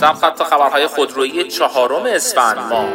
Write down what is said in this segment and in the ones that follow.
ثبت خبرهای خودرویی 4 اسفند ماه.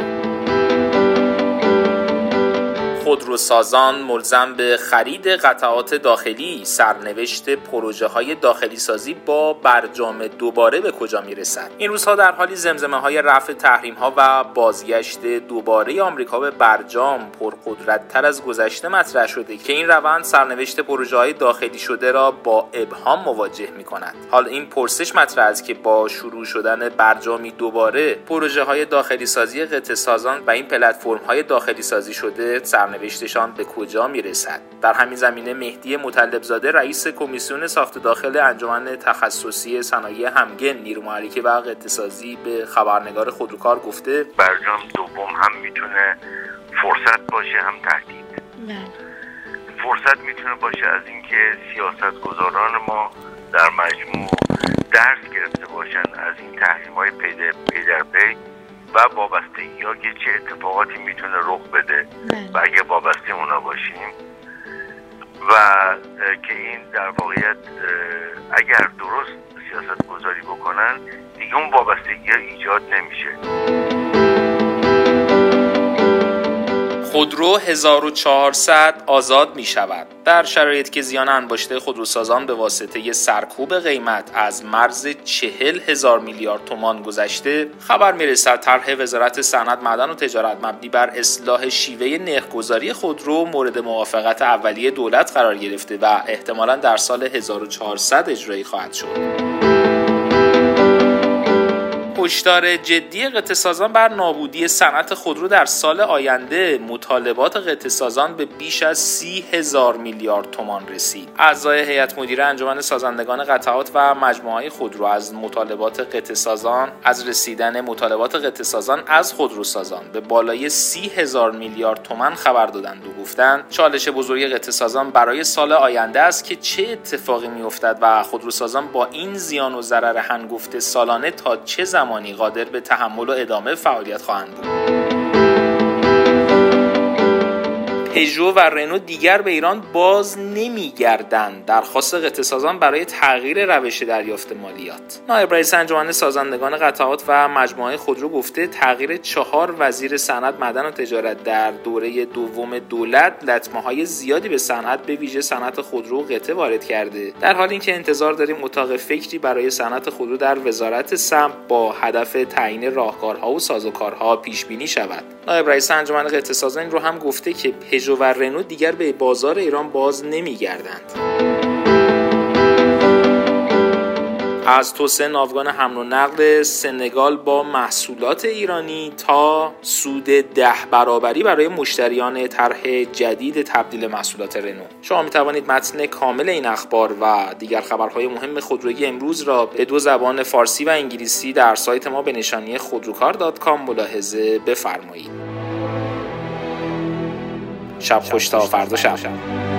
خودروسازان ملزم به خرید قطعات داخلی، سرنوشت پروژه های داخلی سازی با برجام دوباره به کجا میرسد؟ این روزها در حالی زمزمه های رفع تحریم ها و بازگشت دوباره آمریکا به برجام پرقدرت تر از گذشته مطرح شده که این روند سرنوشت پروژه های داخلی شده را با ابهام مواجه می کند. حال این پرسش مطرح است که با شروع شدن برجامی دوباره پروژه های داخلی سازی قطعه سازان و این پلتفرم های داخلی سازی شده نوشتشان به کجا میرسد؟ در همین زمینه مهدی مطلبزاده رئیس کمیسیون ساخت داخل انجمن تخصصی صنایع همگن نیرو محرکه و قطعه سازی به خبرنگار خودروکار گفته برجام دوم هم میتونه فرصت باشه هم تهدید. فرصت میتونه باشه از اینکه سیاستگزاران ما در مجموع درس گرفته باشن از این تحریم‌های پی در پی و وابستگی‌ها که چه اتفاقاتی میتونه رخ بده و اگه وابسته اونا باشیم و که این در واقعیت اگر درست سیاست گذاری بکنن دیگه اون وابستگی‌ها ایجاد نمیشه. خودرو 1400 آزاد می شود. در شرایطی که زیان انباشته خودروسازان به واسطه سرکوب قیمت از مرز 40,000 میلیارد تومان گذشته، خبر می رسد طرح وزارت صنعت، معدن و تجارت مبنی بر اصلاح شیوه نرخ‌گذاری خودرو مورد موافقت اولیه دولت قرار گرفته و احتمالاً در سال 1400 اجرایی خواهد شد. هشدار جدی قطعه سازان بر نابودی صنعت خودرو در سال آینده. مطالبات قطعه سازان به بیش از 30,000 میلیارد تومان رسید. اعضای هیئت مدیره انجمن سازندگان قطعات و مجموعه‌های خودرو از مطالبات قطعه سازان از رسیدن مطالبات قطعه سازان از خودروسازان به بالای 30,000 میلیارد تومان خبر دادند و گفتند چالش بزرگ قطعه سازان برای سال آینده است که چه اتفاقی می‌افتد و خودروسازان با این زیان و ضرر هنگفت سالانه تا چه زمانی قادر به تحمل و ادامه فعالیت خواهند بود. پژو و رنو دیگر به ایران باز نمی‌گردند. درخواست قطعه سازان برای تغییر روش دریافت مالیات. نایب رئیس انجمن سازندگان قطعات و مجموعه خودرو گفته تغییر 4 وزیر صنعت، معدن و تجارت در دوره دوم دولت لطمه‌های زیادی به صنعت به ویژه صنعت خودرو قطعه وارد کرده. در حالی اینکه انتظار داریم اتاق فکری برای صنعت خودرو در وزارت صنعت با هدف تعیین راهکارها و سازوکارها پیش بینی شود. نایب رئیس انجمن قطعه سازان رو هم گفته که پژو و رنو دیگر به بازار ایران باز نمی‌گردند. از توسعه ناوگان حمل و نقل سنگال با محصولات ایرانی تا سود 10 برابری برای مشتریان طرح جدید تبدیل محصولات رنو. شما می توانید متن کامل این اخبار و دیگر خبرهای مهم خودرویی امروز را به 2 زبان فارسی و انگلیسی در سایت ما به نشانی خودروکار.com ملاحظه بفرمایید. شب خوش تا فردا شب.